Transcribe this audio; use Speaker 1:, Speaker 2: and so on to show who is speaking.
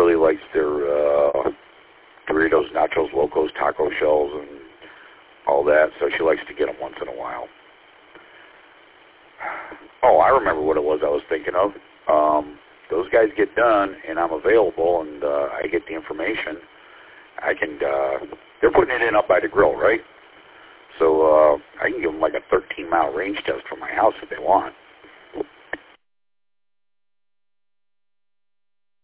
Speaker 1: really likes their Doritos, Nachos, Locos, taco shells, and all that, so she likes to get them once in a while. Oh, I remember what it was I was thinking of. Those guys get done, and I'm available, and I get the information. I can, they're putting it in up by the grill, right? So I can give them like a 13-mile range test from my house if they want.